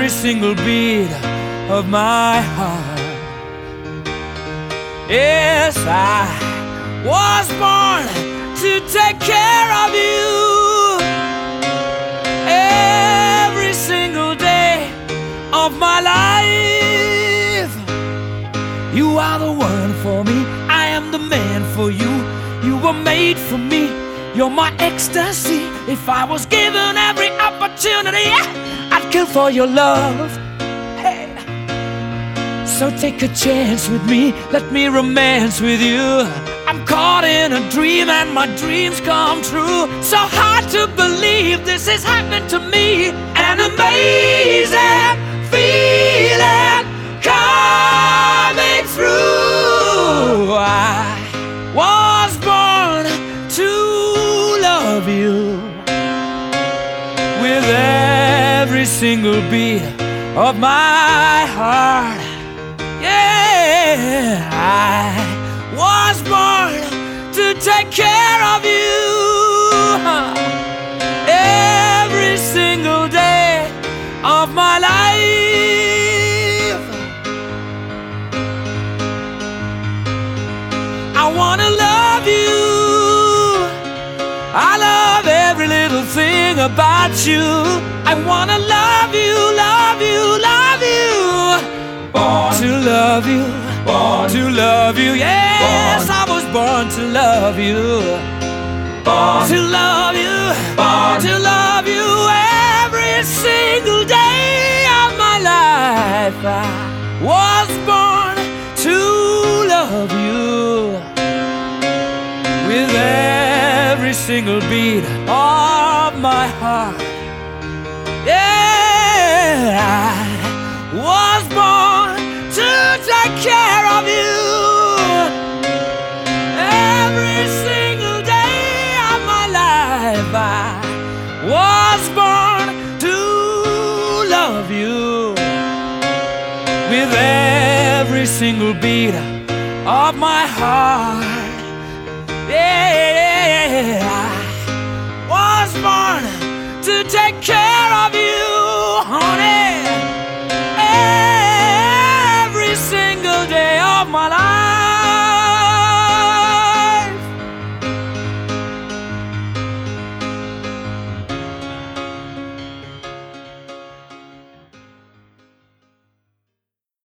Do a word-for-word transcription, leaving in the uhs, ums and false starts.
every single beat of my heart. Yes, I was born to take care of you every single day of my life. You are the one for me, I am the man for you. You were made for me, you're my ecstasy. If I was given every opportunity, I'd kill for your love. Hey. So take a chance with me, let me romance with you. I'm caught in a dream and my dreams come true. So hard to believe this is happening to me. An amazing feeling coming through. I was born to love you with every single beat of my heart. Yeah, I was born to take care of you every single day of my life. I wanna love you, I love every little thing about you. I wanna love you, love you, love you. Born to love you, born to love you. Yes, born. I was born to love you. Born to love you, born to love you every single day of my life. I was born to love you with every single beat of my heart. Yeah, I was born to take care of you every single day of my life. I was born to love you with every single beat of my heart. Yeah, I was born to take care of you, honey.